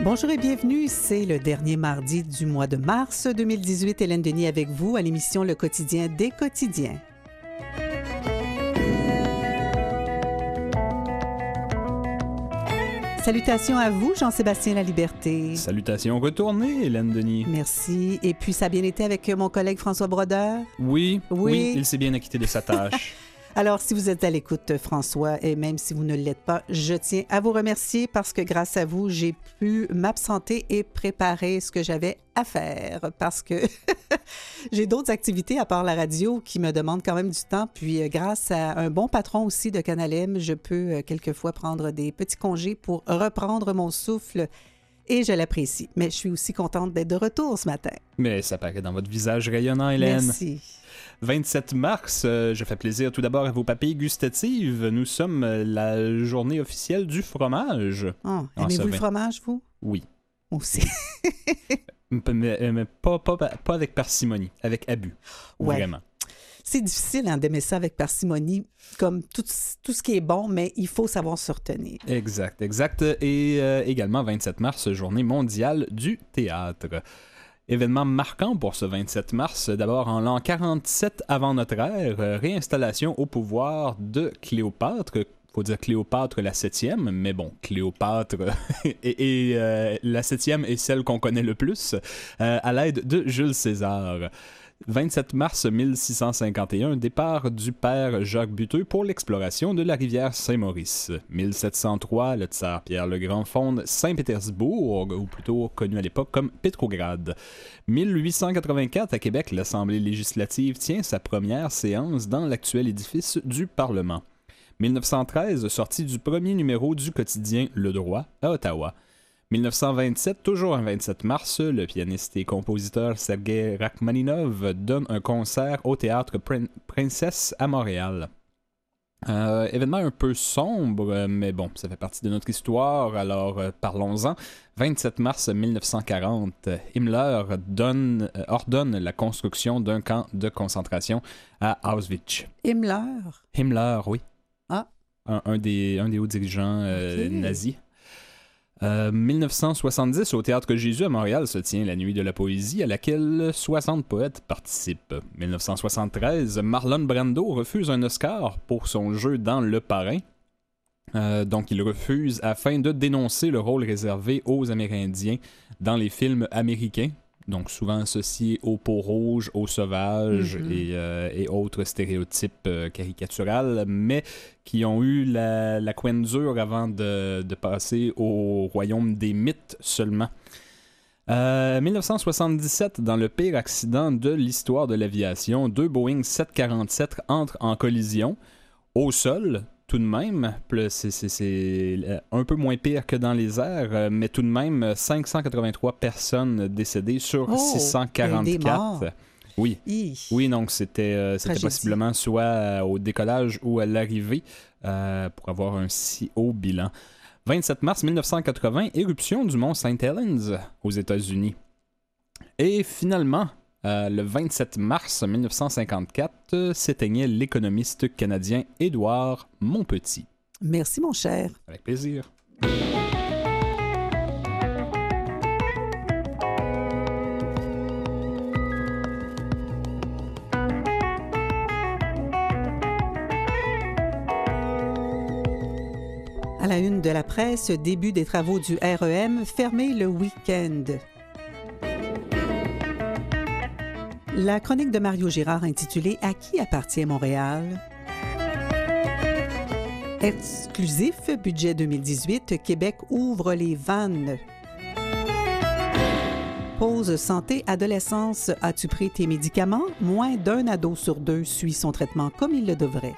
Bonjour et bienvenue, c'est le dernier mardi du mois de mars 2018. Hélène Denis avec vous à l'émission Le Quotidien des quotidiens. Salutations à vous, Jean-Sébastien Laliberté. Salutations retournées, Hélène Denis. Merci. Et puis, ça a bien été avec mon collègue François Brodeur? Oui, il s'est bien acquitté de sa tâche. Alors, si vous êtes à l'écoute, François, et même si vous ne l'êtes pas, je tiens à vous remercier parce que grâce à vous, j'ai pu m'absenter et préparer ce que j'avais à faire parce que j'ai d'autres activités à part la radio qui me demandent quand même du temps. Puis, grâce à un bon patron aussi de Canal M, je peux quelquefois prendre des petits congés pour reprendre mon souffle et je l'apprécie. Mais je suis aussi contente d'être de retour ce matin. Mais ça paraît dans votre visage rayonnant, Hélène. Merci. 27 mars, je fais plaisir tout d'abord à vos papilles gustatives. Nous sommes la journée officielle du fromage. Oh, aimez-vous le fromage, vous? Oui. Moi aussi. mais pas avec parcimonie, avec abus. Ouais. Vraiment. C'est difficile d'aimer ça avec parcimonie, comme tout ce qui est bon, mais il faut savoir se retenir. Exact. Et également 27 mars, journée mondiale du théâtre. Événement marquant pour ce 27 mars, d'abord en l'an 47 avant notre ère, réinstallation au pouvoir de Cléopâtre. Faut dire Cléopâtre la 7e, mais bon, Cléopâtre et la 7e est celle qu'on connaît le plus, à l'aide de Jules César. 27 mars 1651, départ du père Jacques Buteux pour l'exploration de la rivière Saint-Maurice. 1703, le tsar Pierre le Grand fonde Saint-Pétersbourg, ou plutôt connu à l'époque comme Petrograd. 1884, à Québec, l'Assemblée législative tient sa première séance dans l'actuel édifice du Parlement. 1913, sortie du premier numéro du quotidien Le Droit à Ottawa. 1927, toujours un 27 mars, le pianiste et compositeur Sergei Rachmaninov donne un concert au théâtre Princesse à Montréal. Événement un peu sombre, mais bon, ça fait partie de notre histoire, alors parlons-en. 27 mars 1940, Himmler ordonne la construction d'un camp de concentration à Auschwitz. Himmler, oui. Ah. Un des hauts dirigeants nazis. 1970, au Théâtre Jésus à Montréal se tient la Nuit de la Poésie à laquelle 60 poètes participent. 1973, Marlon Brando refuse un Oscar pour son jeu dans Le Parrain. Donc il refuse afin de dénoncer le rôle réservé aux Amérindiens dans les films américains, donc souvent associés aux peaux rouges, aux sauvages et autres stéréotypes caricaturales, mais qui ont eu la couenne dure avant de passer au royaume des mythes seulement. 1977, dans le pire accident de l'histoire de l'aviation, 2 Boeing 747 entrent en collision au sol. Tout de même, c'est un peu moins pire que dans les airs, mais tout de même 583 personnes décédées sur 644. Oui. Oui, donc c'était possiblement soit au décollage ou à l'arrivée pour avoir un si haut bilan. 27 mars 1980, éruption du mont St. Helens aux États-Unis. Et finalement, le 27 mars 1954, s'éteignait l'économiste canadien Édouard Montpetit. Merci, mon cher. Avec plaisir. À la une de la presse, début des travaux du REM, fermé le week-end. La chronique de Mario Girard intitulée « À qui appartient Montréal ?» Exclusif, budget 2018, Québec ouvre les vannes. Pause santé, adolescence, as-tu pris tes médicaments? Moins d'un ado sur 2 suit son traitement comme il le devrait.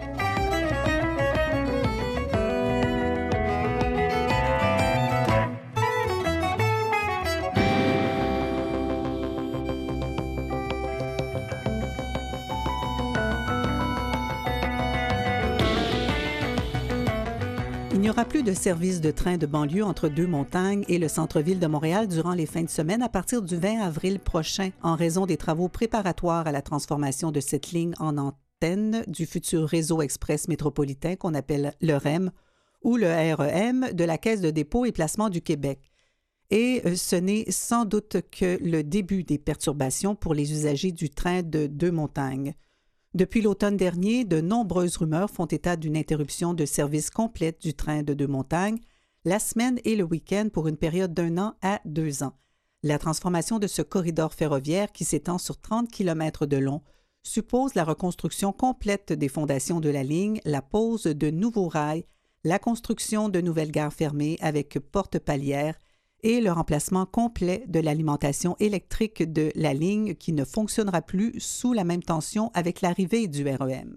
Il n'y aura plus de service de train de banlieue entre Deux-Montagnes et le centre-ville de Montréal durant les fins de semaine à partir du 20 avril prochain en raison des travaux préparatoires à la transformation de cette ligne en antenne du futur réseau express métropolitain qu'on appelle le REM ou le REM de la Caisse de dépôt et placement du Québec. Et ce n'est sans doute que le début des perturbations pour les usagers du train de Deux-Montagnes. Depuis l'automne dernier, de nombreuses rumeurs font état d'une interruption de service complète du train de Deux-Montagnes, la semaine et le week-end pour une période d'1 an à 2 ans. La transformation de ce corridor ferroviaire qui s'étend sur 30 km de long suppose la reconstruction complète des fondations de la ligne, la pose de nouveaux rails, la construction de nouvelles gares fermées avec portes palières et le remplacement complet de l'alimentation électrique de la ligne qui ne fonctionnera plus sous la même tension avec l'arrivée du REM.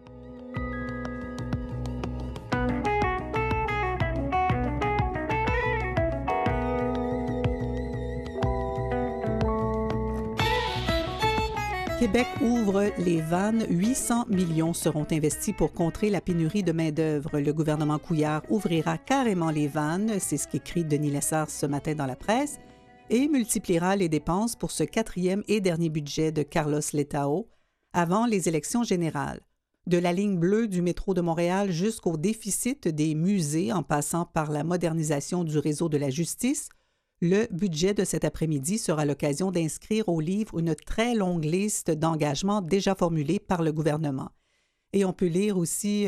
Québec ouvre les vannes. 800 millions seront investis pour contrer la pénurie de main-d'œuvre. Le gouvernement Couillard ouvrira carrément les vannes, c'est ce qu'écrit Denis Lessard ce matin dans la presse, et multipliera les dépenses pour ce 4e et dernier budget de Carlos Letao avant les élections générales. De la ligne bleue du métro de Montréal jusqu'au déficit des musées en passant par la modernisation du réseau de la justice, le budget de cet après-midi sera l'occasion d'inscrire au livre une très longue liste d'engagements déjà formulés par le gouvernement. Et on peut lire aussi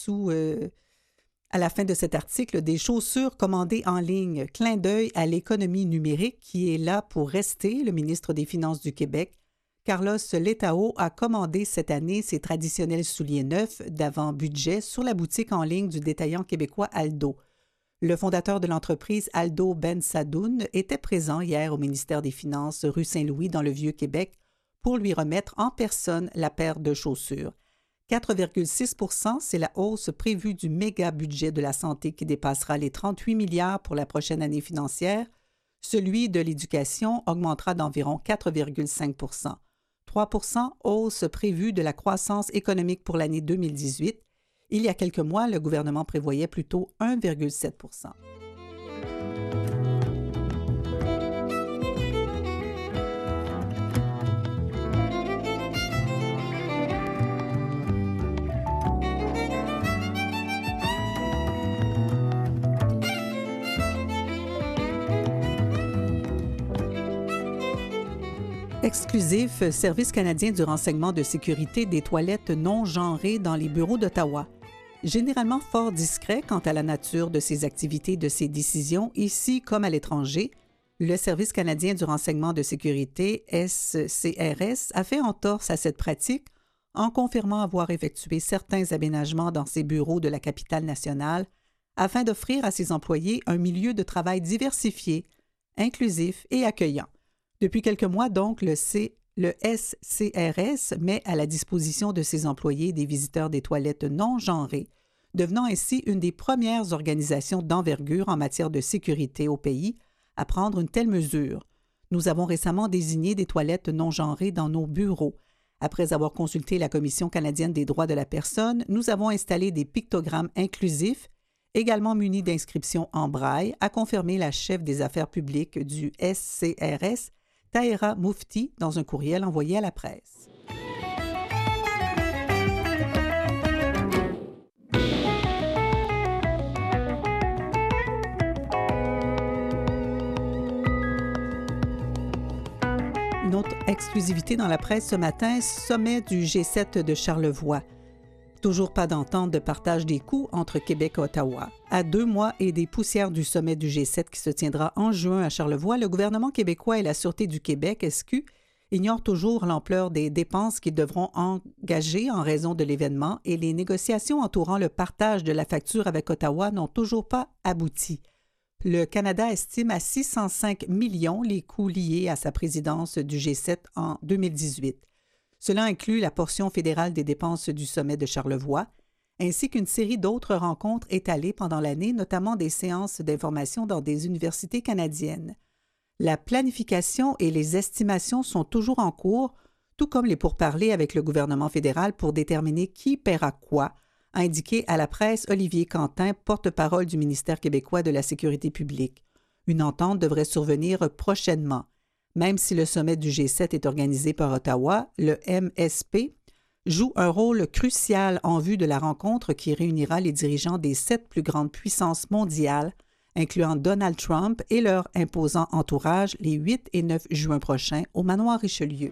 à la fin de cet article, des chaussures commandées en ligne, clin d'œil à l'économie numérique qui est là pour rester. Le ministre des Finances du Québec, Carlos Letao, a commandé cette année ses traditionnels souliers neufs d'avant-budget sur la boutique en ligne du détaillant québécois Aldo. Le fondateur de l'entreprise, Aldo Ben Sadoun, était présent hier au ministère des Finances, rue Saint-Louis, dans le Vieux-Québec, pour lui remettre en personne la paire de chaussures. 4,6 %, c'est la hausse prévue du méga-budget de la santé qui dépassera les 38 milliards pour la prochaine année financière. Celui de l'éducation augmentera d'environ 4,5 %. 3 % hausse prévue de la croissance économique pour l'année 2018. Il y a quelques mois, le gouvernement prévoyait plutôt 1,7 %. Exclusif, Service canadien du renseignement de sécurité des toilettes non genrées dans les bureaux d'Ottawa. Généralement fort discret quant à la nature de ses activités et de ses décisions, ici comme à l'étranger, le Service canadien du renseignement de sécurité, SCRS, a fait entorse à cette pratique en confirmant avoir effectué certains aménagements dans ses bureaux de la capitale nationale afin d'offrir à ses employés un milieu de travail diversifié, inclusif et accueillant. Depuis quelques mois, donc, le SCRS met à la disposition de ses employés des visiteurs des toilettes non genrées, devenant ainsi une des premières organisations d'envergure en matière de sécurité au pays à prendre une telle mesure. Nous avons récemment désigné des toilettes non genrées dans nos bureaux. Après avoir consulté la Commission canadienne des droits de la personne, nous avons installé des pictogrammes inclusifs, également munis d'inscriptions en braille, a confirmé la chef des affaires publiques du SCRS, Tahera Moufti, dans un courriel envoyé à la presse. Une autre exclusivité dans la presse ce matin, sommet du G7 de Charlevoix. Toujours pas d'entente de partage des coûts entre Québec et Ottawa. À 2 mois et des poussières du sommet du G7 qui se tiendra en juin à Charlevoix, le gouvernement québécois et la Sûreté du Québec, SQ, ignorent toujours l'ampleur des dépenses qu'ils devront engager en raison de l'événement et les négociations entourant le partage de la facture avec Ottawa n'ont toujours pas abouti. Le Canada estime à 605 millions les coûts liés à sa présidence du G7 en 2018. Cela inclut la portion fédérale des dépenses du sommet de Charlevoix, ainsi qu'une série d'autres rencontres étalées pendant l'année, notamment des séances d'information dans des universités canadiennes. La planification et les estimations sont toujours en cours, tout comme les pourparlers avec le gouvernement fédéral pour déterminer qui paiera quoi, a indiqué à la presse Olivier Quentin, porte-parole du ministère québécois de la Sécurité publique. Une entente devrait survenir prochainement. Même si le sommet du G7 est organisé par Ottawa, le MSP joue un rôle crucial en vue de la rencontre qui réunira les dirigeants des 7 plus grandes puissances mondiales incluant Donald Trump et leur imposant entourage les 8 et 9 juin prochains au Manoir Richelieu.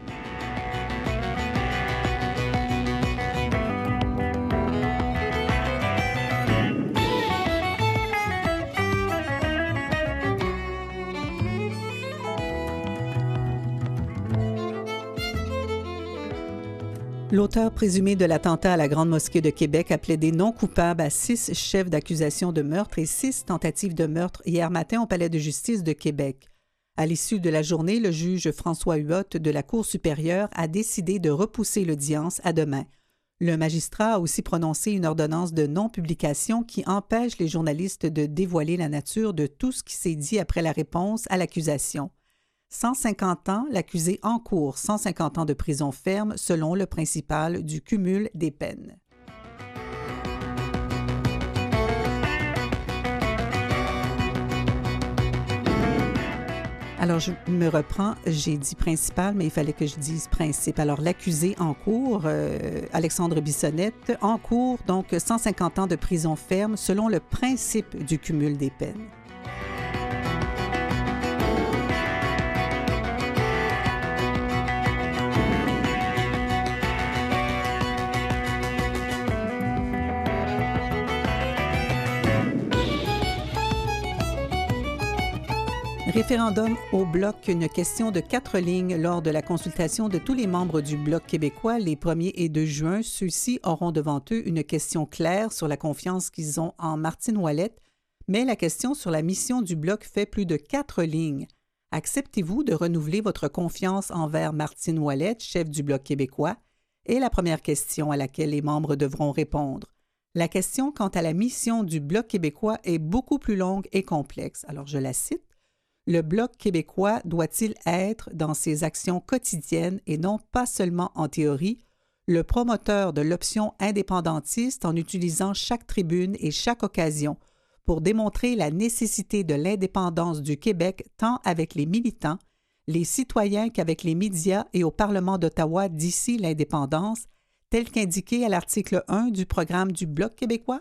L'auteur présumé de l'attentat à la Grande Mosquée de Québec a plaidé non coupable à 6 chefs d'accusation de meurtre et 6 tentatives de meurtre hier matin au Palais de justice de Québec. À l'issue de la journée, le juge François Huot de la Cour supérieure a décidé de repousser l'audience à demain. Le magistrat a aussi prononcé une ordonnance de non-publication qui empêche les journalistes de dévoiler la nature de tout ce qui s'est dit après la réponse à l'accusation. 150 ans, l'accusé encourt 150 ans de prison ferme selon le principal du cumul des peines. Alors, je me reprends, j'ai dit principal, mais il fallait que je dise principe. Alors, l'accusé encourt, Alexandre Bissonnette, encourt donc 150 ans de prison ferme selon le principe du cumul des peines. Référendum au Bloc, une question de 4 lignes lors de la consultation de tous les membres du Bloc québécois les 1er et 2 juin. Ceux-ci auront devant eux une question claire sur la confiance qu'ils ont en Martine Ouellette, mais la question sur la mission du Bloc fait plus de 4 lignes. Acceptez-vous de renouveler votre confiance envers Martine Ouellette, chef du Bloc québécois? Et la première question à laquelle les membres devront répondre. La question quant à la mission du Bloc québécois est beaucoup plus longue et complexe. Alors, je la cite. Le Bloc québécois doit-il être, dans ses actions quotidiennes et non pas seulement en théorie, le promoteur de l'option indépendantiste en utilisant chaque tribune et chaque occasion pour démontrer la nécessité de l'indépendance du Québec tant avec les militants, les citoyens qu'avec les médias et au Parlement d'Ottawa d'ici l'indépendance, tel qu'indiqué à l'article 1 du programme du Bloc québécois?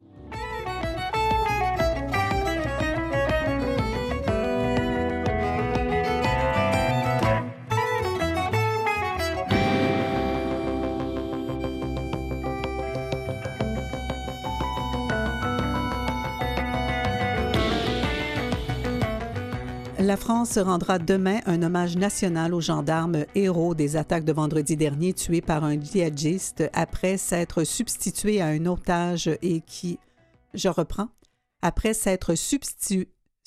La France rendra demain un hommage national aux gendarmes héros des attaques de vendredi dernier tués par un djihadiste après s'être substitué à un otage et qui, je reprends, après s'être substitué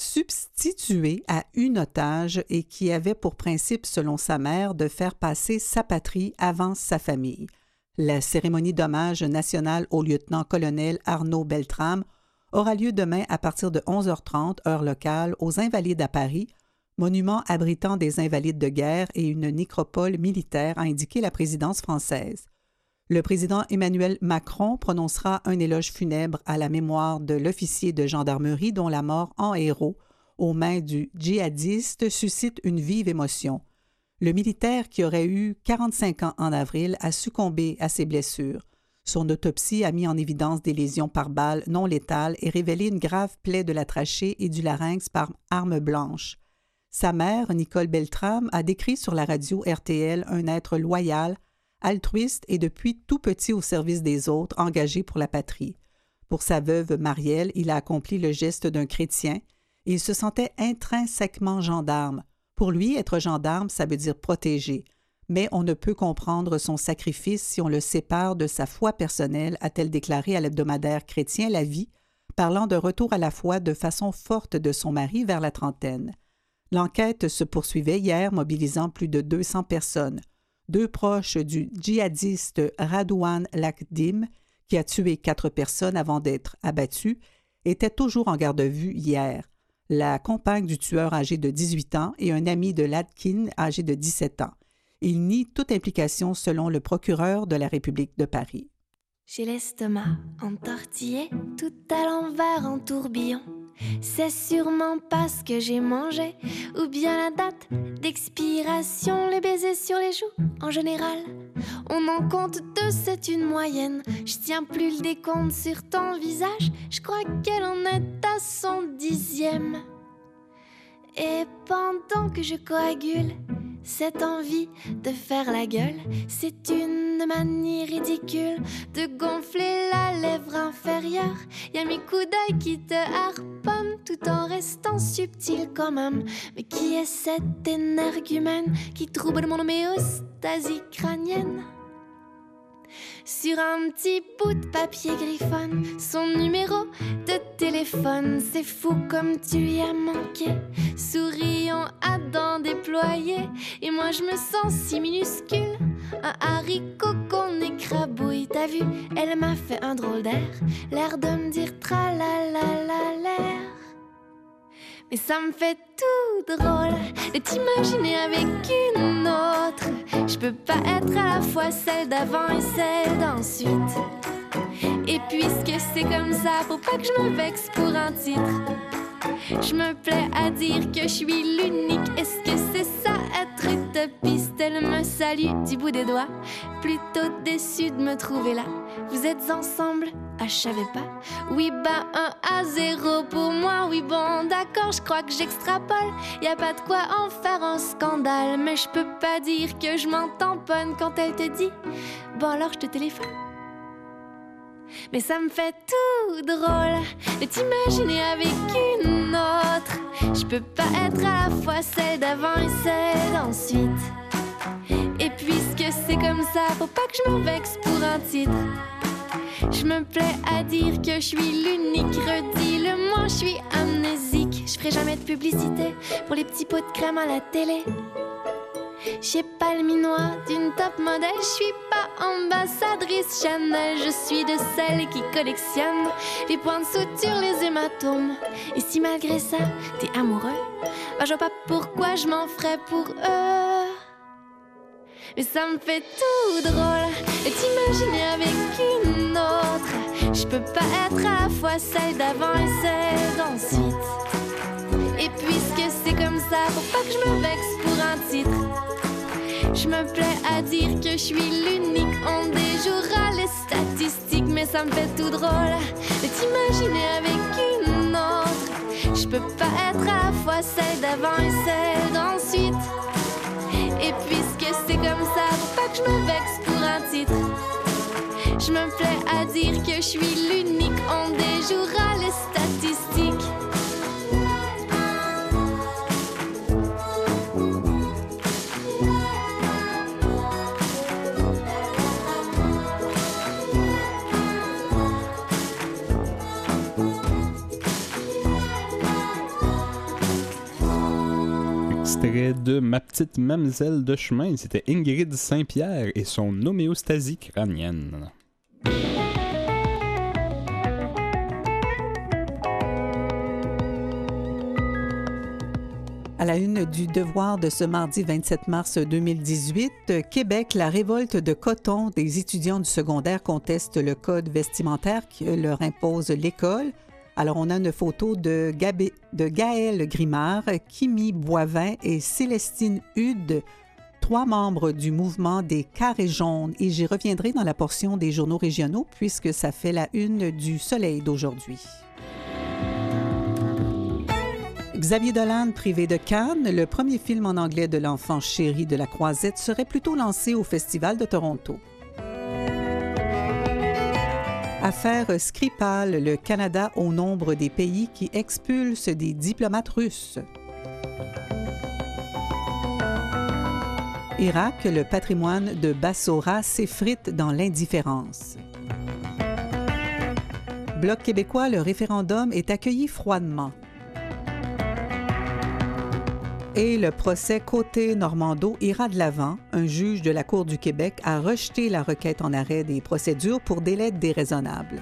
à une otage et qui avait pour principe, selon sa mère, de faire passer sa patrie avant sa famille. La cérémonie d'hommage national au lieutenant-colonel Arnaud Beltrame aura lieu demain à partir de 11h30, heure locale, aux Invalides à Paris, monument abritant des invalides de guerre et une nécropole militaire, a indiqué la présidence française. Le président Emmanuel Macron prononcera un éloge funèbre à la mémoire de l'officier de gendarmerie dont la mort en héros aux mains du djihadiste suscite une vive émotion. Le militaire, qui aurait eu 45 ans en avril, a succombé à ses blessures. Son autopsie a mis en évidence des lésions par balles non létales et révélé une grave plaie de la trachée et du larynx par arme blanche. Sa mère, Nicole Beltrame, a décrit sur la radio RTL un être loyal, altruiste et depuis tout petit au service des autres, engagé pour la patrie. Pour sa veuve Marielle, il a accompli le geste d'un chrétien et il se sentait intrinsèquement gendarme. Pour lui, être gendarme, ça veut dire protéger. Mais on ne peut comprendre son sacrifice si on le sépare de sa foi personnelle, a-t-elle déclaré à l'hebdomadaire chrétien La Vie, parlant d'un retour à la foi de façon forte de son mari vers la trentaine. L'enquête se poursuivait hier, mobilisant plus de 200 personnes. 2 proches du djihadiste Radouane Lakdim, qui a tué 4 personnes avant d'être abattu, étaient toujours en garde à vue hier. La compagne du tueur âgé de 18 ans et un ami de Ladkin âgé de 17 ans. Il nie toute implication selon le procureur de la République de Paris. J'ai l'estomac entortillé, tout à l'envers en tourbillon. C'est sûrement pas ce que j'ai mangé, ou bien la date d'expiration, les baisers sur les joues. En général, on en compte 2, c'est une moyenne. Je tiens plus le décompte sur ton visage, je crois qu'elle en est à à son 10e. Et pendant que je coagule, cette envie de faire la gueule, c'est une manie ridicule de gonfler la lèvre inférieure. Y'a mes coups d'œil qui te harponnent tout en restant subtil quand même. Mais qui est cet énergumène qui trouble mon homéostasie crânienne? Sur un petit bout de papier griffonne son numéro de téléphone. C'est fou comme tu y as manqué, souriant à dents déployées. Et moi je me sens si minuscule, un haricot qu'on écrabouille. T'as vu, elle m'a fait un drôle d'air, l'air de me dire tra-la-la-la-l'air. Mais ça me fait tout drôle de t'imaginer avec une autre. Je peux pas être à la fois celle d'avant et celle d'ensuite. Et puisque c'est comme ça, faut pas que je me vexe pour un titre. Je me plais à dire que je suis l'unique. Est-ce que c'est ça être utopiste? Elle me salue du bout des doigts, plutôt déçue de me trouver là. Vous êtes ensemble? Ah, je savais pas. Oui, bah 1-0 pour moi. Oui, bon, d'accord, je crois que j'extrapole. Y a pas de quoi en faire un scandale. Mais je peux pas dire que je m'en tamponne quand elle te dit bon, alors je te téléphone. Mais ça me fait tout drôle de t'imaginer avec une autre. Je peux pas être à la fois celle d'avant et celle d'ensuite. Et puisque c'est comme ça, faut pas que je me vexe pour un titre. Je me plais à dire que je suis l'unique. Redis-le-moi, je suis amnésique. Je ferai jamais de publicité pour les petits pots de crème à la télé. J'ai pas le minois d'une top modèle. Je suis pas ambassadrice Chanel. Je suis de celles qui collectionnent les points de suture, les hématomes. Et si malgré ça, t'es amoureux, bah je vois pas pourquoi je m'en ferais pour eux. Mais ça me fait tout drôle de t'imaginer avec une autre. Je peux pas être à la fois celle d'avant et celle d'ensuite. Et puisque c'est comme ça, faut pas que je me vexe pour un titre. Je me plais à dire que je suis l'unique. On déjouera les statistiques. Mais ça me fait tout drôle de t'imaginer avec une autre. Je peux pas être à la fois celle d'avant et celle d'ensuite. Et puisque c'est comme ça, faut pas que je me vexe pour un titre. Je me plais à dire que je suis l'unique. On déjouera les statistiques. Extrait de Ma petite mamzelle de chemin, c'était Ingrid Saint-Pierre et son homéostasie crânienne. À la une du Devoir de ce mardi 27 mars 2018, Québec, la révolte de coton des étudiants du secondaire conteste le code vestimentaire que leur impose l'école. Alors, on a une photo de Gaëlle Grimard, Kimi Boivin et Célestine Hude, 3 membres du mouvement des Carrés jaunes. Et j'y reviendrai dans la portion des journaux régionaux puisque ça fait la une du Soleil d'aujourd'hui. Xavier Dolan, privé de Cannes, le premier film en anglais de l'enfant chéri de la Croisette serait plutôt lancé au Festival de Toronto. Affaire Skripal, le Canada au nombre des pays qui expulsent des diplomates russes. Irak, le patrimoine de Bassora s'effrite dans l'indifférence. Bloc québécois, le référendum est accueilli froidement. Et le procès Côté-Normando ira de l'avant. Un juge de la Cour du Québec a rejeté la requête en arrêt des procédures pour délai déraisonnable.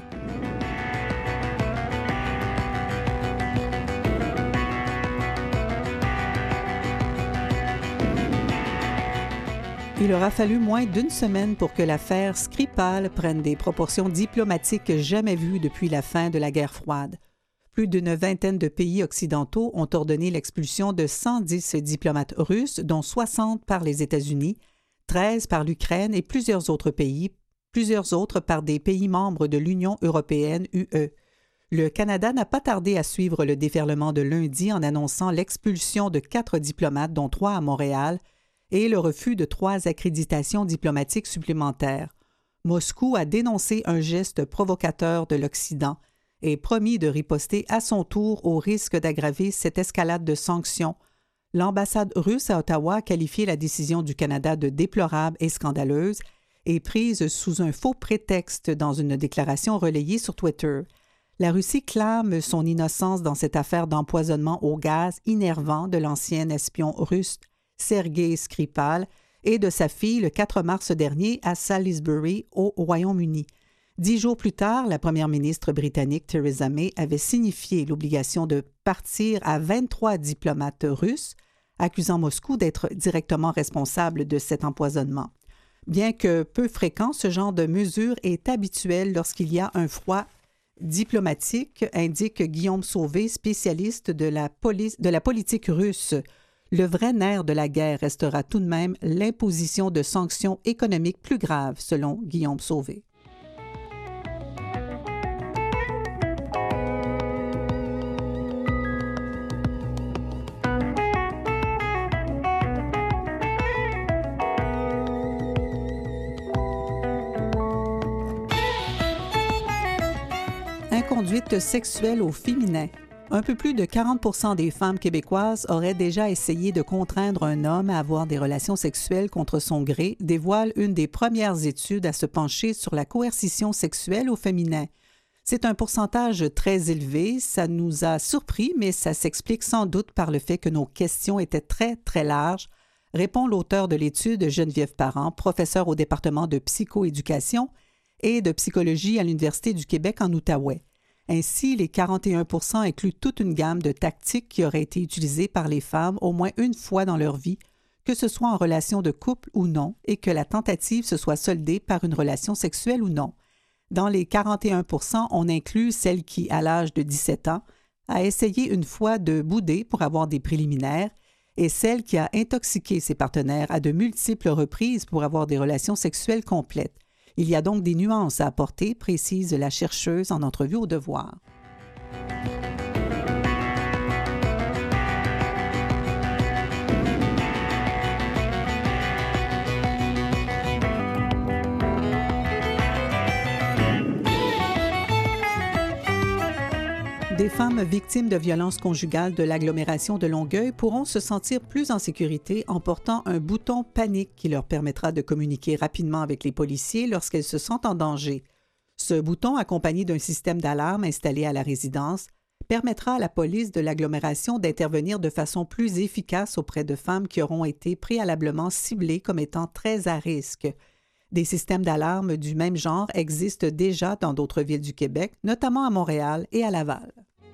Il aura fallu moins d'une semaine pour que l'affaire Skripal prenne des proportions diplomatiques jamais vues depuis la fin de la guerre froide. Plus d'une vingtaine de pays occidentaux ont ordonné l'expulsion de 110 diplomates russes, dont 60 par les États-Unis, 13 par l'Ukraine et plusieurs autres par des pays membres de l'Union européenne, UE. Le Canada n'a pas tardé à suivre le déferlement de lundi en annonçant l'expulsion de 4 diplomates, dont 3 à Montréal, et le refus de 3 accréditations diplomatiques supplémentaires. Moscou a dénoncé un geste provocateur de l'Occident et promis de riposter à son tour au risque d'aggraver cette escalade de sanctions. L'ambassade russe à Ottawa a qualifié la décision du Canada de déplorable et scandaleuse et prise sous un faux prétexte dans une déclaration relayée sur Twitter. La Russie clame son innocence dans cette affaire d'empoisonnement au gaz innervant de l'ancien espion russe Sergei Skripal et de sa fille le 4 mars dernier à Salisbury, au Royaume-Uni. 10 jours plus tard, la première ministre britannique Theresa May avait signifié l'obligation de partir à 23 diplomates russes, accusant Moscou d'être directement responsable de cet empoisonnement. Bien que peu fréquent, ce genre de mesure est habituel lorsqu'il y a un froid diplomatique, indique Guillaume Sauvé, spécialiste de la politique russe. Le vrai nerf de la guerre restera tout de même l'imposition de sanctions économiques plus graves, selon Guillaume Sauvé. Inconduite sexuelle au féminin. Un peu plus de 40% des femmes québécoises auraient déjà essayé de contraindre un homme à avoir des relations sexuelles contre son gré, dévoile une des premières études à se pencher sur la coercition sexuelle au féminin. C'est un pourcentage très élevé, ça nous a surpris, mais ça s'explique sans doute par le fait que nos questions étaient très, très larges, répond l'auteur de l'étude Geneviève Parent, professeure au département de psychoéducation et de psychologie à l'Université du Québec en Outaouais. Ainsi, les 41% incluent toute une gamme de tactiques qui auraient été utilisées par les femmes au moins une fois dans leur vie, que ce soit en relation de couple ou non, et que la tentative se soit soldée par une relation sexuelle ou non. Dans les 41%, on inclut celle qui, à l'âge de 17 ans, a essayé une fois de bouder pour avoir des préliminaires et celle qui a intoxiqué ses partenaires à de multiples reprises pour avoir des relations sexuelles complètes. Il y a donc des nuances à apporter, précise la chercheuse en entrevue au Devoir. Des femmes victimes de violences conjugales de l'agglomération de Longueuil pourront se sentir plus en sécurité en portant un bouton panique qui leur permettra de communiquer rapidement avec les policiers lorsqu'elles se sentent en danger. Ce bouton, accompagné d'un système d'alarme installé à la résidence, permettra à la police de l'agglomération d'intervenir de façon plus efficace auprès de femmes qui auront été préalablement ciblées comme étant très à risque. Des systèmes d'alarme du même genre existent déjà dans d'autres villes du Québec, notamment à Montréal et à Laval.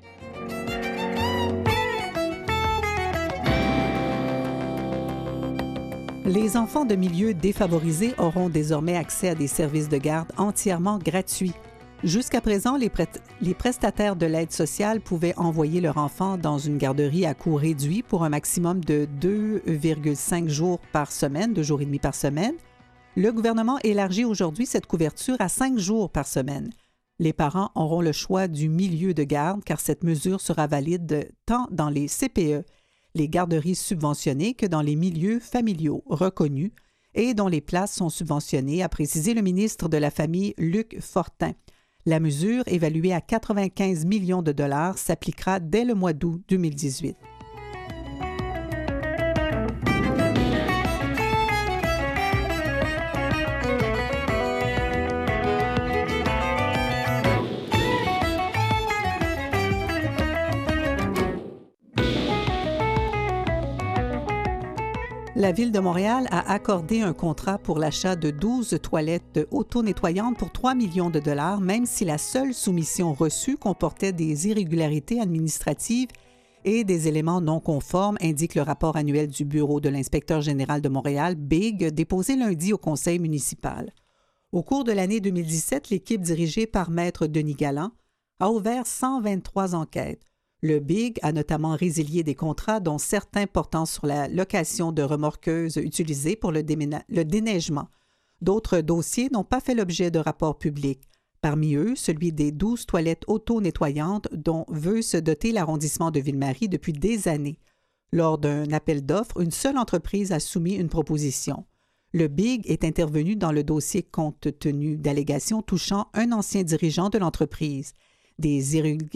Les enfants de milieux défavorisés auront désormais accès à des services de garde entièrement gratuits. Jusqu'à présent, les prestataires de l'aide sociale pouvaient envoyer leur enfant dans une garderie à coût réduit pour un maximum de 2,5 jours par semaine, 2 jours et demi par semaine. Le gouvernement élargit aujourd'hui cette couverture à 5 jours par semaine. Les parents auront le choix du milieu de garde car cette mesure sera valide tant dans les CPE, les garderies subventionnées, que dans les milieux familiaux reconnus et dont les places sont subventionnées, a précisé le ministre de la Famille Luc Fortin. La mesure, évaluée à 95 millions de dollars, s'appliquera dès le mois d'août 2018. La Ville de Montréal a accordé un contrat pour l'achat de 12 toilettes auto-nettoyantes pour 3 millions de dollars, même si la seule soumission reçue comportait des irrégularités administratives et des éléments non conformes, indique le rapport annuel du Bureau de l'inspecteur général de Montréal, BIG, déposé lundi au conseil municipal. Au cours de l'année 2017, l'équipe dirigée par Maître Denis Galland a ouvert 123 enquêtes. Le BIG a notamment résilié des contrats dont certains portant sur la location de remorqueuses utilisées pour le déneigement. D'autres dossiers n'ont pas fait l'objet de rapports publics. Parmi eux, celui des 12 toilettes auto-nettoyantes dont veut se doter l'arrondissement de Ville-Marie depuis des années. Lors d'un appel d'offres, une seule entreprise a soumis une proposition. Le BIG est intervenu dans le dossier compte tenu d'allégations touchant un ancien dirigeant de l'entreprise, des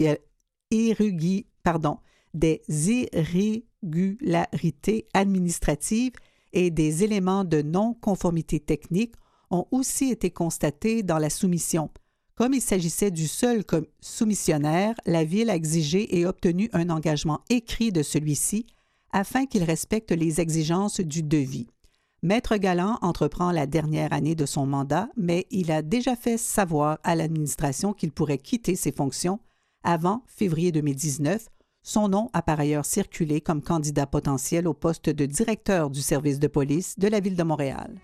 irrégularités administratives et des éléments de non-conformité technique ont aussi été constatés dans la soumission. Comme il s'agissait du seul soumissionnaire, la Ville a exigé et obtenu un engagement écrit de celui-ci afin qu'il respecte les exigences du devis. Maître Galland entreprend la dernière année de son mandat, mais il a déjà fait savoir à l'administration qu'il pourrait quitter ses fonctions avant février 2019. Son nom a par ailleurs circulé comme candidat potentiel au poste de directeur du service de police de la Ville de Montréal.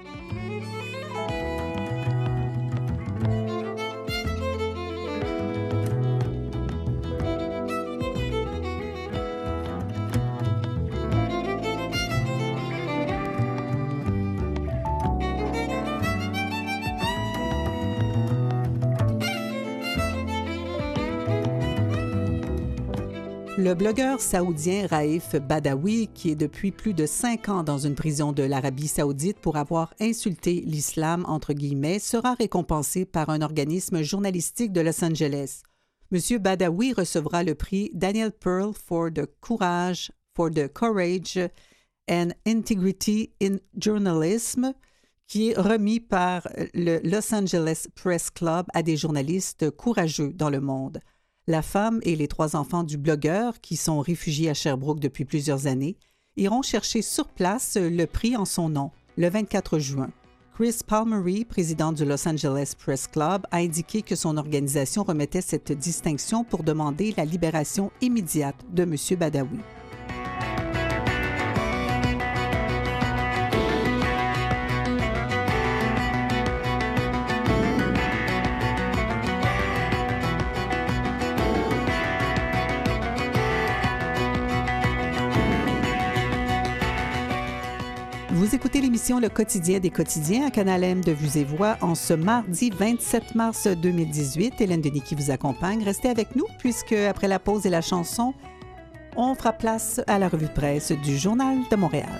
Le blogueur saoudien Raif Badawi, qui est depuis plus de 5 ans dans une prison de l'Arabie saoudite pour avoir insulté l'islam, entre guillemets, sera récompensé par un organisme journalistique de Los Angeles. M. Badawi recevra le prix Daniel Pearl for the Courage and Integrity in Journalism, qui est remis par le Los Angeles Press Club à des journalistes courageux dans le monde. La femme et les 3 enfants du blogueur, qui sont réfugiés à Sherbrooke depuis plusieurs années, iront chercher sur place le prix en son nom, le 24 juin. Chris Palmieri, président du Los Angeles Press Club, a indiqué que son organisation remettait cette distinction pour demander la libération immédiate de M. Badawi. Vous écoutez l'émission Le Quotidien des quotidiens à Canal M de Vues et Voix en ce mardi 27 mars 2018. Hélène Denis qui vous accompagne. Restez avec nous puisque après la pause et la chanson, on fera place à la revue de presse du Journal de Montréal.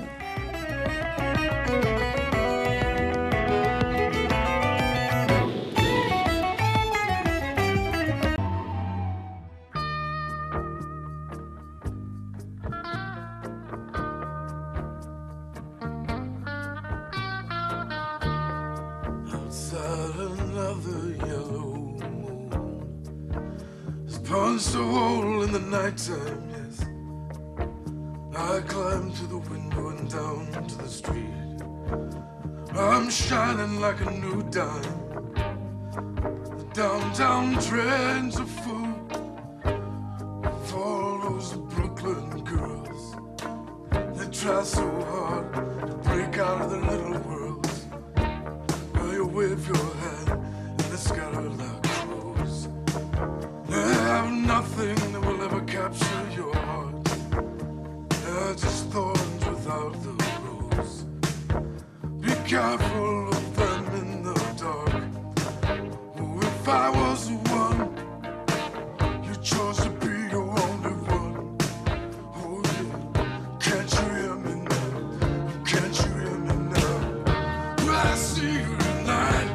Punched a hole in the nighttime, yes. I climbed through the window and down to the street. I'm shining like a new dime. The downtown trains are full for all those Brooklyn girls. They try so hard to break out of their little worlds. Well, you wave your hand and they scatter like crows. They have nothing that will ever capture your heart. They're just thorns without the rose. Be careful of them in the dark. Oh, if I was the one you chose to be your only one. Oh yeah, can't you hear me now? Can't you hear me now? Well, I see you tonight.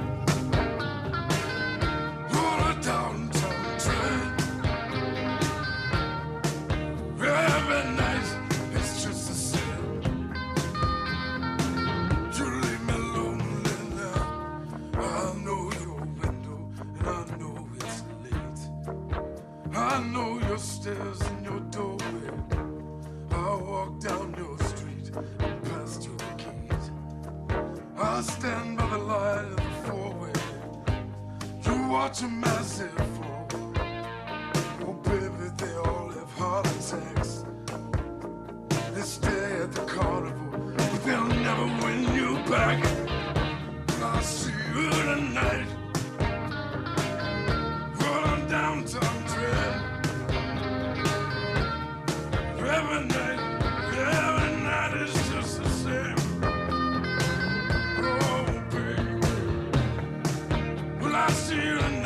On a downtown train. Every night it's just the same. You leave me lonely now. I know your window and I know it's late. I know your stairs and your doorway. I walk down your street and past your gate. I stand by the light of the four-way. You watch a massive fall. Oh baby, they all have heart attacks. They stay at the carnival, but they'll never win you back. But I'll see you tonight. Run on downtown train. Every night is just the same. Oh baby, well I see you tonight.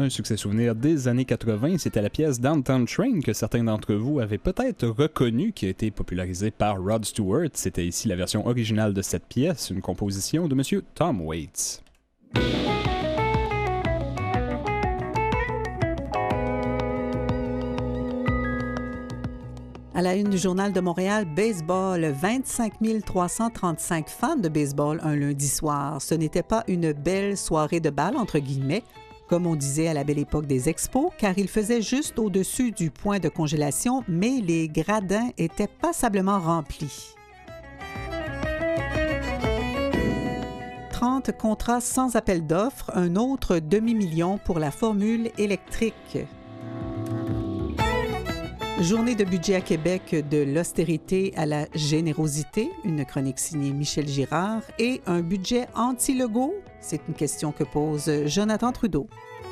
Un succès souvenir des années 80, c'était la pièce Downtown Train que certains d'entre vous avaient peut-être reconnu, qui a été popularisée par Rod Stewart. C'était ici la version originale de cette pièce, une composition de Monsieur Tom Waits. À la une du Journal de Montréal, baseball, 25 335 fans de baseball un lundi soir. Ce n'était pas une belle soirée de balle, entre guillemets, comme on disait à la belle époque des expos, car il faisait juste au-dessus du point de congélation, mais les gradins étaient passablement remplis. 30 contrats sans appel d'offres, un autre demi-million pour la formule électrique. Journée de budget à Québec, de l'austérité à la générosité, une chronique signée Michel Girard, et un budget anti-Legault? C'est une question que pose Jonathan Trudeau.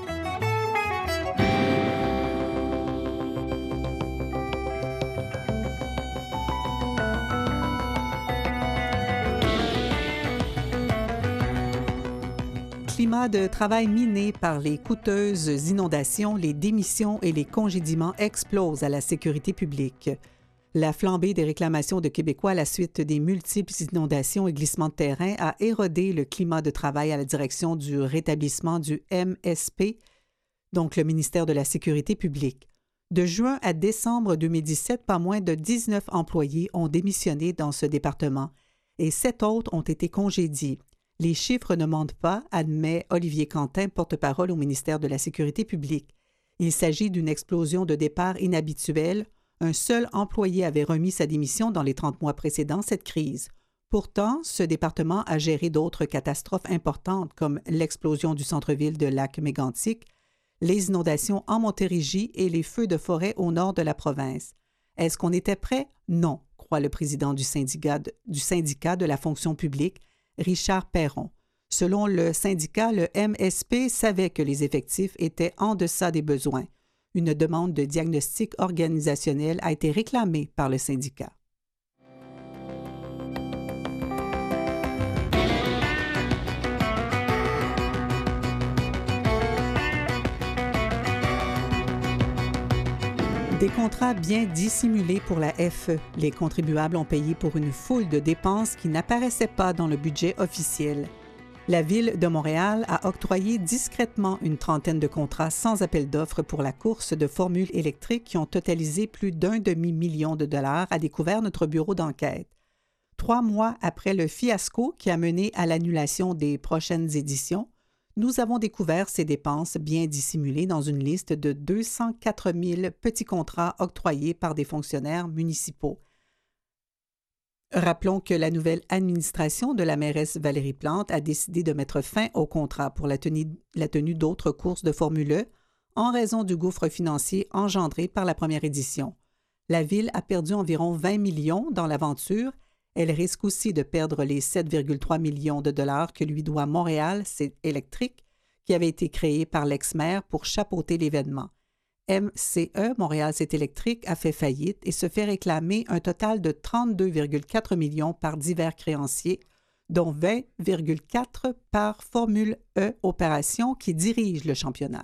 Climat de travail miné par les coûteuses inondations, les démissions et les congédiements explosent à la sécurité publique. La flambée des réclamations de Québécois à la suite des multiples inondations et glissements de terrain a érodé le climat de travail à la direction du rétablissement du MSP, donc le ministère de la Sécurité publique. De juin à décembre 2017, pas moins de 19 employés ont démissionné dans ce département et 7 autres ont été congédiés. Les chiffres ne mentent pas, admet Olivier Quentin, porte-parole au ministère de la Sécurité publique. Il s'agit d'une explosion de départ inhabituelle. Un seul employé avait remis sa démission dans les 30 mois précédant cette crise. Pourtant, ce département a géré d'autres catastrophes importantes comme l'explosion du centre-ville de Lac-Mégantic, les inondations en Montérégie et les feux de forêt au nord de la province. Est-ce qu'on était prêt? Non, croit le président du syndicat de la fonction publique, Richard Perron. Selon le syndicat, le MSP savait que les effectifs étaient en deçà des besoins. Une demande de diagnostic organisationnel a été réclamée par le syndicat. Des contrats bien dissimulés pour la FE. Les contribuables ont payé pour une foule de dépenses qui n'apparaissaient pas dans le budget officiel. La Ville de Montréal a octroyé discrètement une trentaine de contrats sans appel d'offres pour la course de formules électriques qui ont totalisé plus d'1 demi-million de dollars, a découvert notre bureau d'enquête. 3 mois après le fiasco qui a mené à l'annulation des prochaines éditions, nous avons découvert ces dépenses bien dissimulées dans une liste de 204 000 petits contrats octroyés par des fonctionnaires municipaux. Rappelons que la nouvelle administration de la mairesse Valérie Plante a décidé de mettre fin au contrat pour la tenue d'autres courses de Formule E en raison du gouffre financier engendré par la première édition. La Ville a perdu environ 20 millions dans l'aventure. Elle risque aussi de perdre les 7,3 millions de dollars que lui doit Montréal Électrique, qui avait été créé par l'ex-maire pour chapeauter l'événement. MCE, Montréal Électrique, a fait faillite et se fait réclamer un total de 32,4 millions par divers créanciers, dont 20,4 par Formule E Opération qui dirige le championnat.